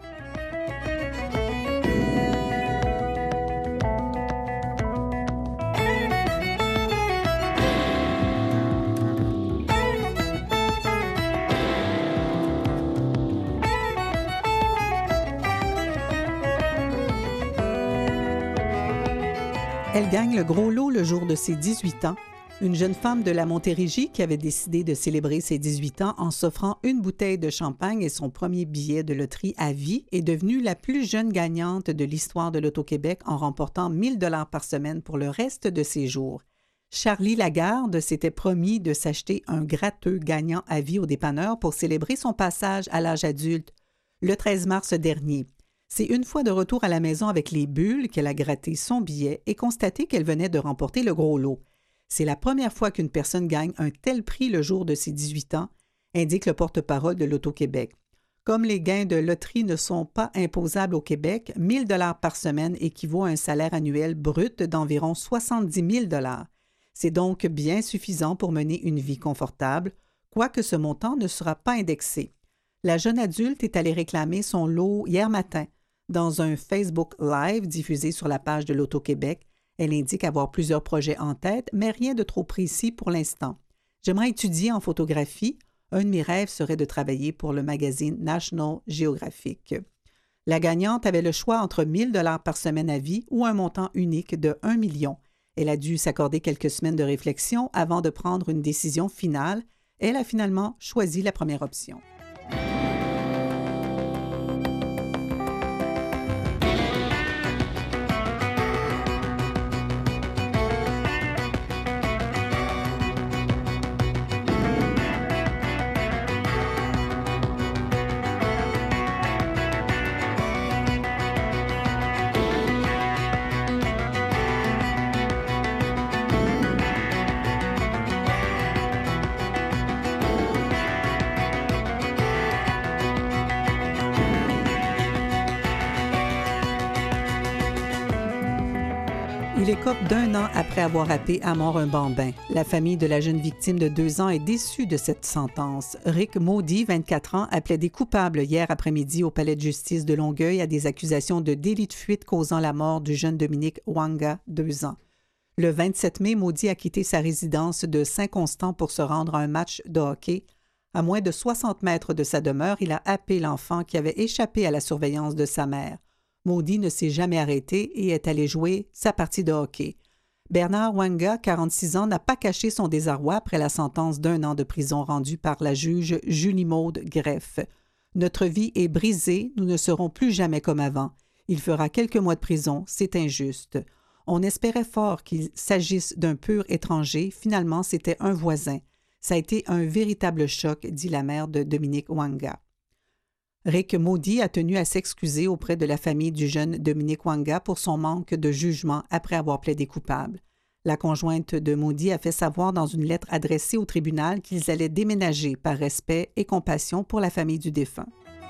Elle gagne le gros lot le jour de ses 18 ans. Une jeune femme de la Montérégie qui avait décidé de célébrer ses 18 ans en s'offrant une bouteille de champagne et son premier billet de loterie à vie est devenue la plus jeune gagnante de l'histoire de l'Auto-Québec en remportant 1 000 $ par semaine pour le reste de ses jours. Charlie Lagarde s'était promis de s'acheter un gratteux gagnant à vie au dépanneur pour célébrer son passage à l'âge adulte le 13 mars dernier. C'est une fois de retour à la maison avec les bulles qu'elle a gratté son billet et constaté qu'elle venait de remporter le gros lot. C'est la première fois qu'une personne gagne un tel prix le jour de ses 18 ans, indique le porte-parole de l'Auto-Québec. Comme les gains de loterie ne sont pas imposables au Québec, 1 000 $ par semaine équivaut à un salaire annuel brut d'environ 70 000 $. C'est donc bien suffisant pour mener une vie confortable, quoique ce montant ne sera pas indexé. La jeune adulte est allée réclamer son lot hier matin. Dans un Facebook Live diffusé sur la page de l'Auto-Québec, elle indique avoir plusieurs projets en tête, mais rien de trop précis pour l'instant. J'aimerais étudier en photographie. Un de mes rêves serait de travailler pour le magazine National Geographic. La gagnante avait le choix entre 1 000 $ par semaine à vie ou un montant unique de 1 million. Elle a dû s'accorder quelques semaines de réflexion avant de prendre une décision finale. Elle a finalement choisi la première option. Il écope d'1 an après avoir happé à mort un bambin. La famille de la jeune victime de 2 ans est déçue de cette sentence. Rick Maudit, 24 ans, a plaidé coupable hier après-midi au palais de justice de Longueuil à des accusations de délit de fuite causant la mort du jeune Dominique Wanga, 2 ans. Le 27 mai, Maudit a quitté sa résidence de Saint-Constant pour se rendre à un match de hockey. À moins de 60 mètres de sa demeure, il a happé l'enfant qui avait échappé à la surveillance de sa mère. Maudit ne s'est jamais arrêté et est allé jouer sa partie de hockey. Bernard Wanga, 46 ans, n'a pas caché son désarroi après la sentence d'1 an de prison rendue par la juge Julie-Maude Greff. « Notre vie est brisée, nous ne serons plus jamais comme avant. Il fera quelques mois de prison, c'est injuste. On espérait fort qu'il s'agisse d'un pur étranger, finalement c'était un voisin. Ça a été un véritable choc, dit la mère de Dominique Wanga. » Rick Maudit a tenu à s'excuser auprès de la famille du jeune Dominique Wanga pour son manque de jugement après avoir plaidé coupable. La conjointe de Maudit a fait savoir dans une lettre adressée au tribunal qu'ils allaient déménager par respect et compassion pour la famille du défunt.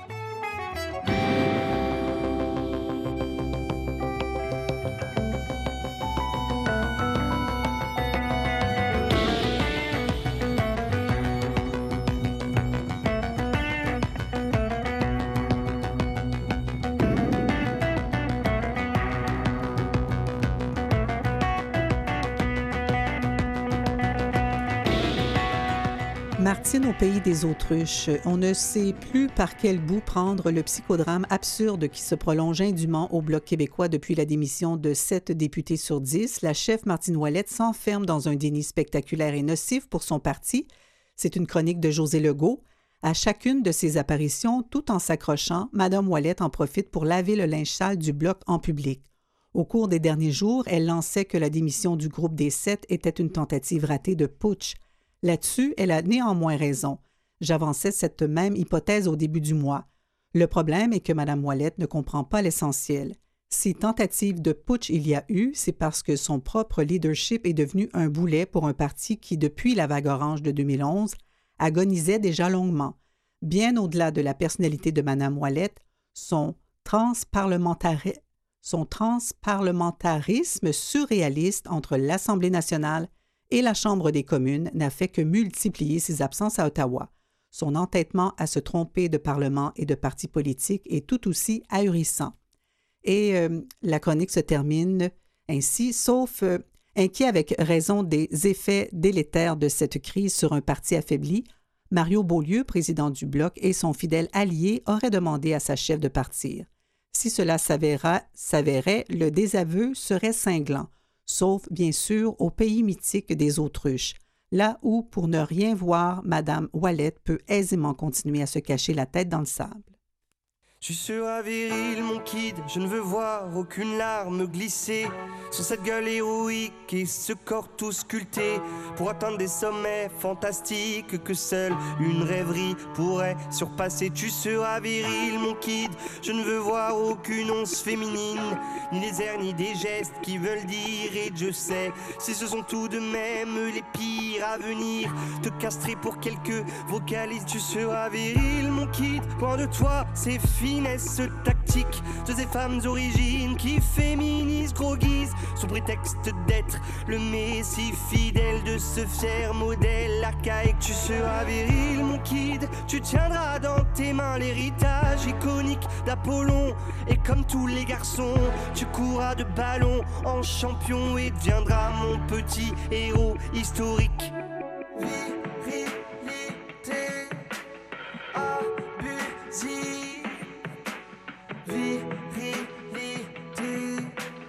Martine au pays des autruches. On ne sait plus par quel bout prendre le psychodrame absurde qui se prolonge indûment au Bloc québécois depuis la démission de 7 députés sur 10. La chef Martine Ouellette s'enferme dans un déni spectaculaire et nocif pour son parti. C'est une chronique de José Legault. À chacune de ses apparitions, tout en s'accrochant, Mme Ouellette en profite pour laver le linge sale du Bloc en public. Au cours des derniers jours, elle lançait que la démission du groupe des 7 était une tentative ratée de putsch. Là-dessus, elle a néanmoins raison. J'avançais cette même hypothèse au début du mois. Le problème est que Mme Ouellette ne comprend pas l'essentiel. Si tentative de putsch il y a eu, c'est parce que son propre leadership est devenu un boulet pour un parti qui, depuis la vague orange de 2011, agonisait déjà longuement. Bien au-delà de la personnalité de Mme Ouellette, son transparlementarisme surréaliste entre l'Assemblée nationale et la Chambre des communes n'a fait que multiplier ses absences à Ottawa. Son entêtement à se tromper de Parlement et de partis politiques est tout aussi ahurissant. Et la chronique se termine ainsi, sauf inquiet avec raison des effets délétères de cette crise sur un parti affaibli, Mario Beaulieu, président du Bloc, et son fidèle allié auraient demandé à sa chef de partir. Si cela s'avérait, le désaveu serait cinglant. Sauf, bien sûr, au pays mythique des autruches, là où, pour ne rien voir, Mme Ouellette peut aisément continuer à se cacher la tête dans le sable. Tu seras viril, mon kid, je ne veux voir aucune larme glisser sur cette gueule héroïque et ce corps tout sculpté pour atteindre des sommets fantastiques que seule une rêverie pourrait surpasser. Tu seras viril, mon kid, je ne veux voir aucune once féminine, ni les airs ni des gestes qui veulent dire. Et je sais, si ce sont tout de même les pires à venir, te castrer pour quelques vocalises. Tu seras viril, mon kid, loin de toi, c'est finesse tactique critique de ces femmes origines qui féminisent, groguisent sous prétexte d'être le messie fidèle de ce fier modèle archaïque. Tu seras viril, mon kid, tu tiendras dans tes mains l'héritage iconique d'Apollon. Et comme tous les garçons, tu courras de ballon en champion et deviendras mon petit héros historique. Virilité abusive, virilité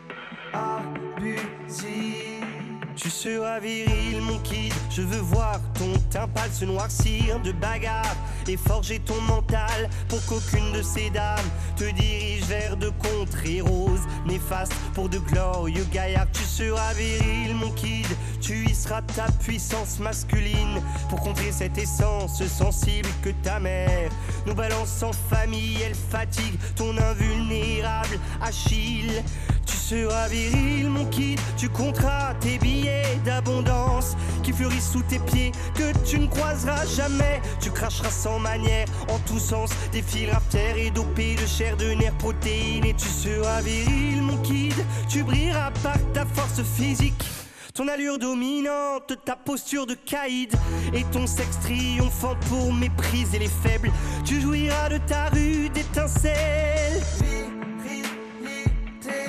abusive. Tu seras viril, mon kid, je veux voir ton teint pâle se noircir de bagarre et forger ton mental pour qu'aucune de ces dames te dirige vers de contrées roses néfastes pour de glorieux gaillards. Tu seras viril, mon kid, tu y seras ta puissance masculine pour contrer cette essence sensible que ta mère nous balance en famille. Elle fatigue ton invulnérable Achille. Tu seras viril, mon kid, tu compteras tes billets d'abondance qui fleurissent sous tes pieds, que tu ne croiseras jamais. Tu cracheras sans manière en tous sens, des fils raftères et dopés de chair, de nerfs, protéines. Et tu seras viril, mon kid, tu brilleras par ta force physique, ton allure dominante, ta posture de caïd et ton sexe triomphant pour mépriser les faibles. Tu jouiras de ta rude étincelle. Virilité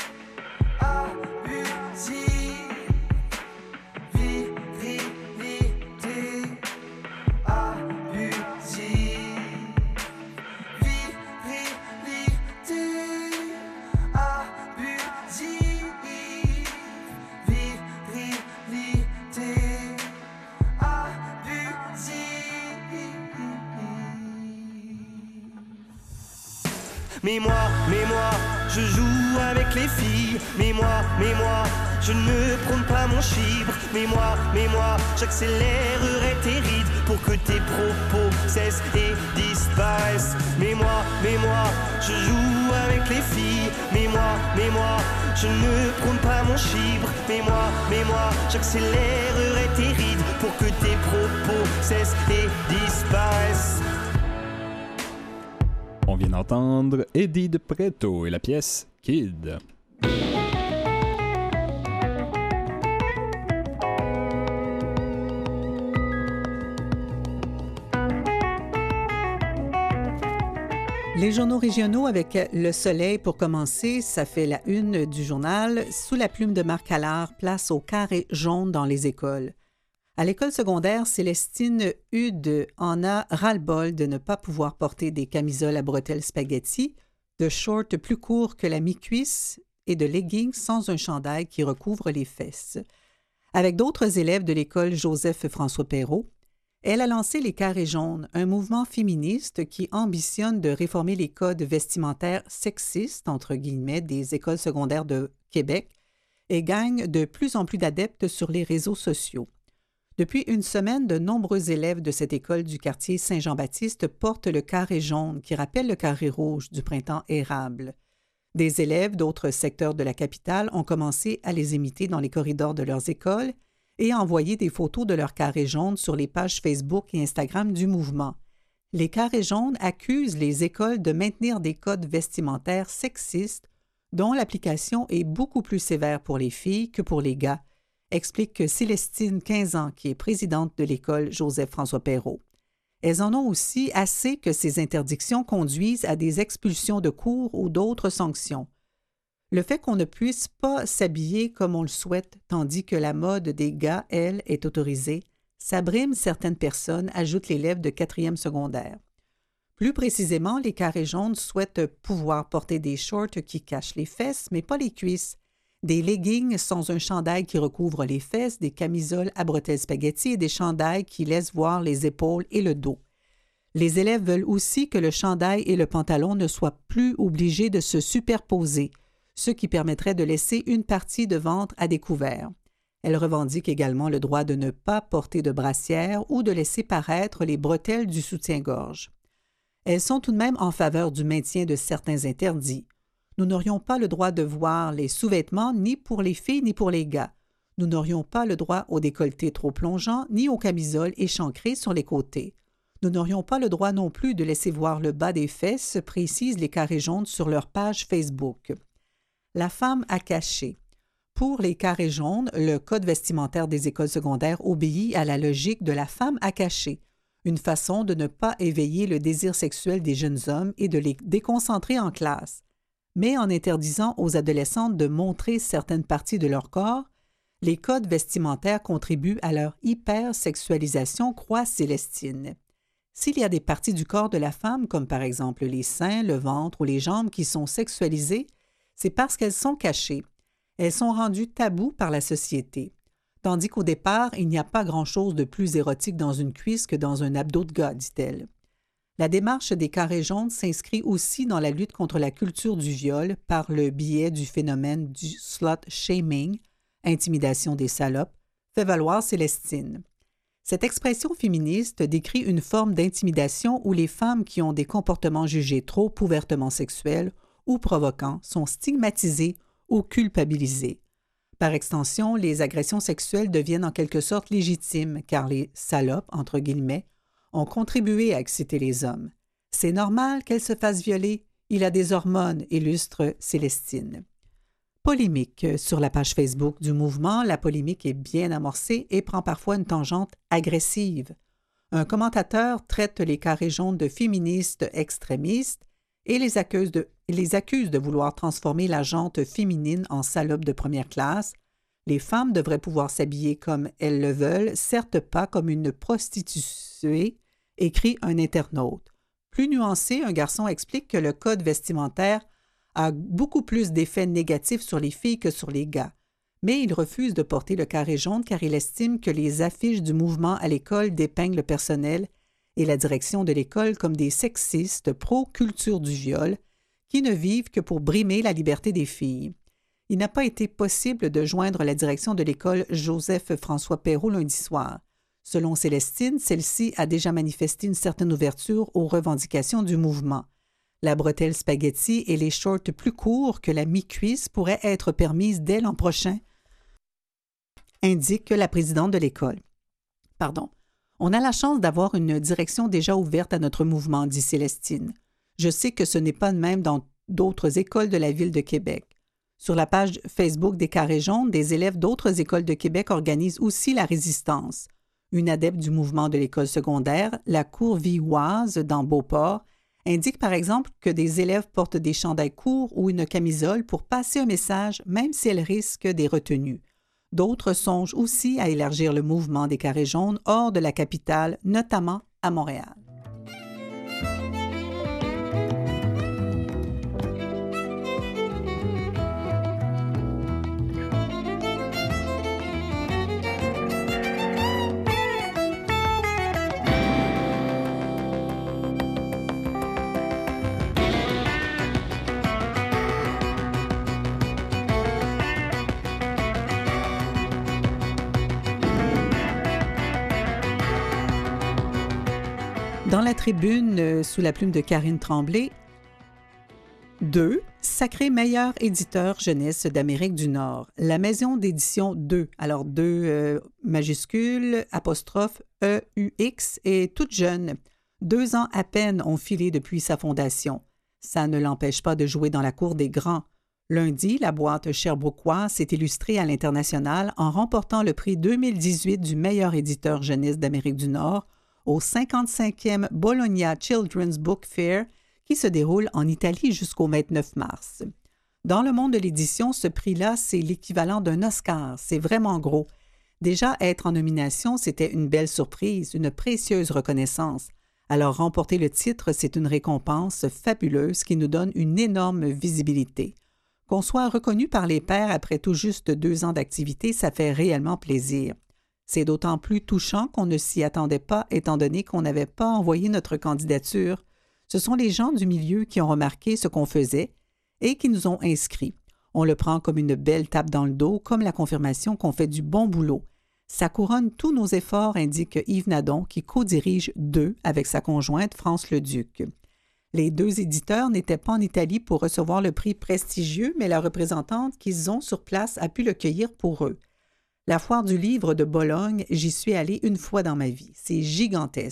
abusive, virilité abusive, virilité abusive, virilité abusive. Mais moi, je joue avec les filles. Mais moi, je ne prône pas mon chibre. Mais moi, j'accélérerai tes rides pour que tes propos cessent et disparaissent. Mais moi, je joue avec les filles. Mais moi, je ne prône pas mon chibre. Mais moi, j'accélérerai tes rides pour que tes propos cessent et disparaissent. On vient d'entendre Eddie de Preto et la pièce Kid. Les journaux régionaux avec Le Soleil pour commencer, ça fait la une du journal. Sous la plume de Marc Allard, place au carré jaune dans les écoles. À l'école secondaire, Célestine Hude en a ras-le-bol de ne pas pouvoir porter des camisoles à bretelles spaghetti, de shorts plus courts que la mi-cuisse et de leggings sans un chandail qui recouvre les fesses. Avec d'autres élèves de l'école Joseph-François Perrault, elle a lancé les Carrés jaunes, un mouvement féministe qui ambitionne de réformer les codes vestimentaires sexistes, entre guillemets, des écoles secondaires de Québec et gagne de plus en plus d'adeptes sur les réseaux sociaux. Depuis une semaine, de nombreux élèves de cette école du quartier Saint-Jean-Baptiste portent le carré jaune qui rappelle le carré rouge du printemps érable. Des élèves d'autres secteurs de la capitale ont commencé à les imiter dans les corridors de leurs écoles et à envoyer des photos de leurs carrés jaunes sur les pages Facebook et Instagram du mouvement. Les carrés jaunes accusent les écoles de maintenir des codes vestimentaires sexistes dont l'application est beaucoup plus sévère pour les filles que pour les gars, explique Célestine, 15 ans, qui est présidente de l'école Joseph-François Perrault. Elles en ont aussi assez que ces interdictions conduisent à des expulsions de cours ou d'autres sanctions. Le fait qu'on ne puisse pas s'habiller comme on le souhaite, tandis que la mode des gars, elle, est autorisée, ça brime certaines personnes, ajoute l'élève de 4e secondaire. Plus précisément, les carrés jaunes souhaitent pouvoir porter des shorts qui cachent les fesses, mais pas les cuisses, des leggings sans un chandail qui recouvre les fesses, des camisoles à bretelles spaghetti et des chandails qui laissent voir les épaules et le dos. Les élèves veulent aussi que le chandail et le pantalon ne soient plus obligés de se superposer, ce qui permettrait de laisser une partie de ventre à découvert. Elles revendiquent également le droit de ne pas porter de brassière ou de laisser paraître les bretelles du soutien-gorge. Elles sont tout de même en faveur du maintien de certains interdits. Nous n'aurions pas le droit de voir les sous-vêtements ni pour les filles ni pour les gars. Nous n'aurions pas le droit au décolleté trop plongeant ni aux camisoles échancrées sur les côtés. Nous n'aurions pas le droit non plus de laisser voir le bas des fesses, précisent les carrés jaunes sur leur page Facebook. La femme à cacher. Pour les carrés jaunes, le code vestimentaire des écoles secondaires obéit à la logique de la femme à cacher, une façon de ne pas éveiller le désir sexuel des jeunes hommes et de les déconcentrer en classe. Mais en interdisant aux adolescentes de montrer certaines parties de leur corps, les codes vestimentaires contribuent à leur hypersexualisation, croit Célestine. S'il y a des parties du corps de la femme, comme par exemple les seins, le ventre ou les jambes qui sont sexualisées, c'est parce qu'elles sont cachées. Elles sont rendues tabous par la société. Tandis qu'au départ, il n'y a pas grand-chose de plus érotique dans une cuisse que dans un abdos de gars, dit-elle. La démarche des carrés jaunes s'inscrit aussi dans la lutte contre la culture du viol par le biais du phénomène du slut shaming, intimidation des salopes, fait valoir Célestine. Cette expression féministe décrit une forme d'intimidation où les femmes qui ont des comportements jugés trop ouvertement sexuels ou provoquants sont stigmatisées ou culpabilisées. Par extension, les agressions sexuelles deviennent en quelque sorte légitimes car les salopes, entre guillemets, ont contribué à exciter les hommes. C'est normal qu'elles se fassent violer, il a des hormones, illustre Célestine. Polémique. Sur la page Facebook du mouvement, la polémique est bien amorcée et prend parfois une tangente agressive. Un commentateur traite les carrés jaunes de féministes extrémistes et les accuse de vouloir transformer la gente féminine en salope de première classe. Les femmes devraient pouvoir s'habiller comme elles le veulent, certes pas comme une prostituée, écrit un internaute. Plus nuancé, un garçon explique que le code vestimentaire a beaucoup plus d'effets négatifs sur les filles que sur les gars. Mais il refuse de porter le carré jaune car il estime que les affiches du mouvement à l'école dépeignent le personnel et la direction de l'école comme des sexistes pro-culture du viol qui ne vivent que pour brimer la liberté des filles. Il n'a pas été possible de joindre la direction de l'école Joseph-François Perrault lundi soir. Selon Célestine, celle-ci a déjà manifesté une certaine ouverture aux revendications du mouvement. La bretelle spaghetti et les shorts plus courts que la mi-cuisse pourraient être permises dès l'an prochain, indique la présidente de l'école. On a la chance d'avoir une direction déjà ouverte à notre mouvement, dit Célestine. Je sais que ce n'est pas de même dans d'autres écoles de la ville de Québec. Sur la page Facebook des Carrés jaunes, des élèves d'autres écoles de Québec organisent aussi la résistance. Une adepte du mouvement de l'école secondaire, la Courvilloise dans Beauport, indique par exemple que des élèves portent des chandails courts ou une camisole pour passer un message même si elles risquent des retenues. D'autres songent aussi à élargir le mouvement des Carrés jaunes hors de la capitale, notamment à Montréal. Dans la tribune, sous la plume de Karine Tremblay, 2. Sacré meilleur éditeur jeunesse d'Amérique du Nord. La maison d'édition 2, alors 2 majuscules, apostrophe EUX, est toute jeune. 2 ans à peine ont filé depuis sa fondation. Ça ne l'empêche pas de jouer dans la cour des grands. Lundi, la boîte Sherbrookeoise s'est illustrée à l'international en remportant le prix 2018 du meilleur éditeur jeunesse d'Amérique du Nord au 55e Bologna Children's Book Fair qui se déroule en Italie jusqu'au 29 mars. Dans le monde de l'édition, ce prix-là, c'est l'équivalent d'un Oscar. C'est vraiment gros. Déjà, être en nomination, c'était une belle surprise, une précieuse reconnaissance. Alors, remporter le titre, c'est une récompense fabuleuse qui nous donne une énorme visibilité. Qu'on soit reconnu par les pairs après tout juste 2 ans d'activité, ça fait réellement plaisir. C'est d'autant plus touchant qu'on ne s'y attendait pas, étant donné qu'on n'avait pas envoyé notre candidature. Ce sont les gens du milieu qui ont remarqué ce qu'on faisait et qui nous ont inscrits. On le prend comme une belle tape dans le dos, comme la confirmation qu'on fait du bon boulot. Ça couronne tous nos efforts, indique Yves Nadon, qui co-dirige 2 avec sa conjointe France Leduc. Les 2 éditeurs n'étaient pas en Italie pour recevoir le prix prestigieux, mais la représentante qu'ils ont sur place a pu le cueillir pour eux. La foire du livre de Bologne, j'y suis allée une fois dans ma vie. C'est gigantesque.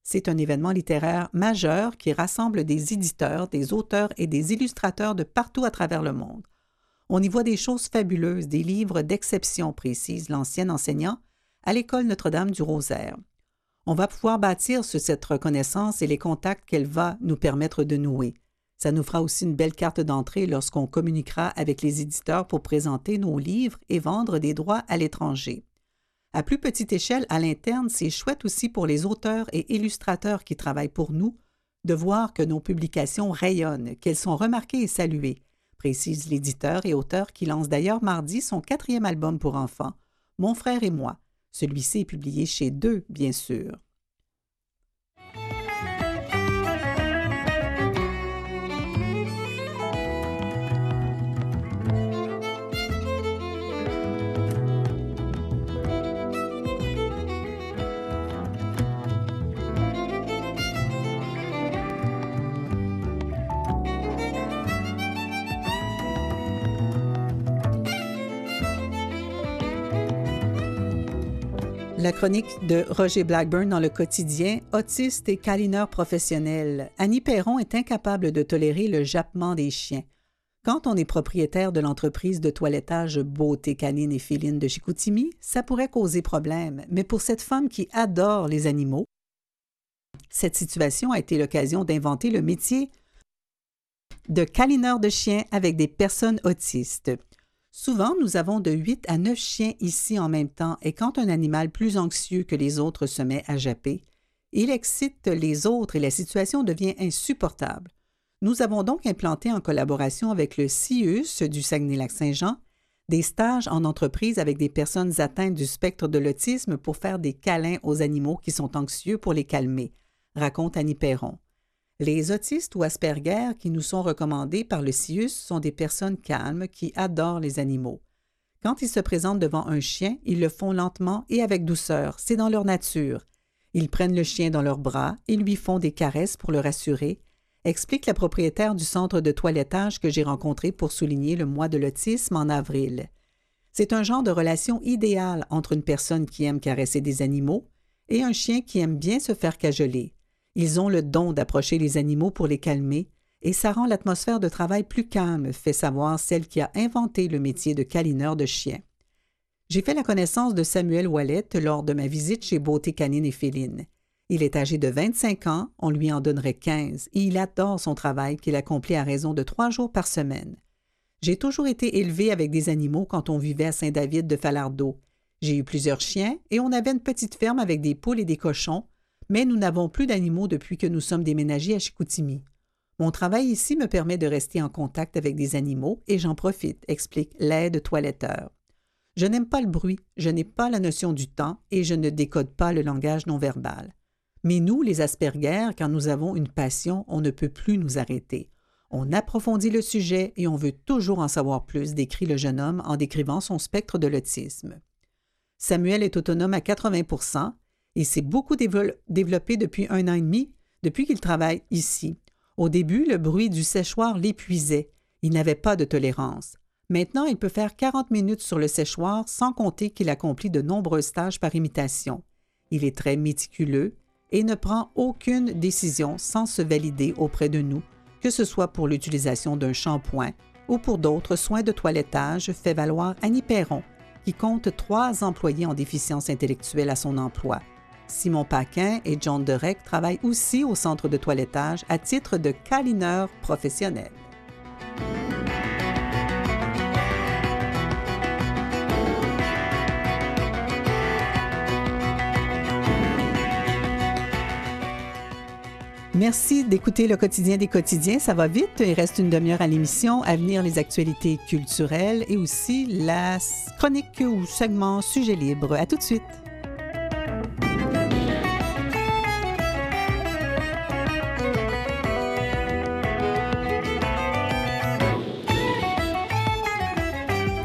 C'est un événement littéraire majeur qui rassemble des éditeurs, des auteurs et des illustrateurs de partout à travers le monde. On y voit des choses fabuleuses, des livres d'exception, précise l'ancienne enseignant à l'École Notre-Dame du Rosaire. On va pouvoir bâtir sur cette reconnaissance et les contacts qu'elle va nous permettre de nouer. Ça nous fera aussi une belle carte d'entrée lorsqu'on communiquera avec les éditeurs pour présenter nos livres et vendre des droits à l'étranger. À plus petite échelle, à l'interne, c'est chouette aussi pour les auteurs et illustrateurs qui travaillent pour nous de voir que nos publications rayonnent, qu'elles sont remarquées et saluées, précise l'éditeur et auteur qui lance d'ailleurs mardi son 4e album pour enfants, Mon frère et moi. Celui-ci est publié chez Deux, bien sûr. La chronique de Roger Blackburn dans le quotidien « Autiste et câlineur professionnel ». Annie Perron est incapable de tolérer le jappement des chiens. Quand on est propriétaire de l'entreprise de toilettage Beauté canine et féline de Chicoutimi, ça pourrait causer problème. Mais pour cette femme qui adore les animaux, cette situation a été l'occasion d'inventer le métier de câlineur de chiens avec des personnes autistes. Souvent, nous avons de 8 à 9 chiens ici en même temps et quand un animal plus anxieux que les autres se met à japper, il excite les autres et la situation devient insupportable. Nous avons donc implanté en collaboration avec le CIUS du Saguenay-Lac-Saint-Jean des stages en entreprise avec des personnes atteintes du spectre de l'autisme pour faire des câlins aux animaux qui sont anxieux pour les calmer, raconte Annie Perron. Les autistes ou Asperger qui nous sont recommandés par le CIUS sont des personnes calmes qui adorent les animaux. Quand ils se présentent devant un chien, ils le font lentement et avec douceur, c'est dans leur nature. Ils prennent le chien dans leurs bras et lui font des caresses pour le rassurer, explique la propriétaire du centre de toilettage que j'ai rencontré pour souligner le mois de l'autisme en avril. C'est un genre de relation idéale entre une personne qui aime caresser des animaux et un chien qui aime bien se faire cajoler. Ils ont le don d'approcher les animaux pour les calmer et ça rend l'atmosphère de travail plus calme, fait savoir celle qui a inventé le métier de câlineur de chiens. J'ai fait la connaissance de Samuel Ouellet lors de ma visite chez Beauté canine et féline. Il est âgé de 25 ans, on lui en donnerait 15 et il adore son travail qu'il accomplit à raison de 3 jours par semaine. J'ai toujours été élevé avec des animaux quand on vivait à Saint-David de Falardeau. J'ai eu plusieurs chiens et on avait une petite ferme avec des poules et des cochons, mais nous n'avons plus d'animaux depuis que nous sommes déménagés à Chicoutimi. Mon travail ici me permet de rester en contact avec des animaux et j'en profite, explique l'aide-toiletteur. Je n'aime pas le bruit, je n'ai pas la notion du temps et je ne décode pas le langage non-verbal. Mais nous, les Asperger, quand nous avons une passion, on ne peut plus nous arrêter. On approfondit le sujet et on veut toujours en savoir plus, décrit le jeune homme en décrivant son spectre de l'autisme. Samuel est autonome à 80%. Il s'est beaucoup développé depuis 1 an et demi, depuis qu'il travaille ici. Au début, le bruit du séchoir l'épuisait. Il n'avait pas de tolérance. Maintenant, il peut faire 40 minutes sur le séchoir sans compter qu'il accomplit de nombreuses tâches par imitation. Il est très méticuleux et ne prend aucune décision sans se valider auprès de nous, que ce soit pour l'utilisation d'un shampoing ou pour d'autres soins de toilettage, fait valoir Annie Perron, qui compte 3 employés en déficience intellectuelle à son emploi. Simon Paquin et John Derek travaillent aussi au centre de toilettage à titre de câlineurs professionnels. Merci d'écouter le quotidien des quotidiens. Ça va vite. Il reste une demi-heure à l'émission. À venir, les actualités culturelles et aussi la chronique ou segment sujet libre. À tout de suite.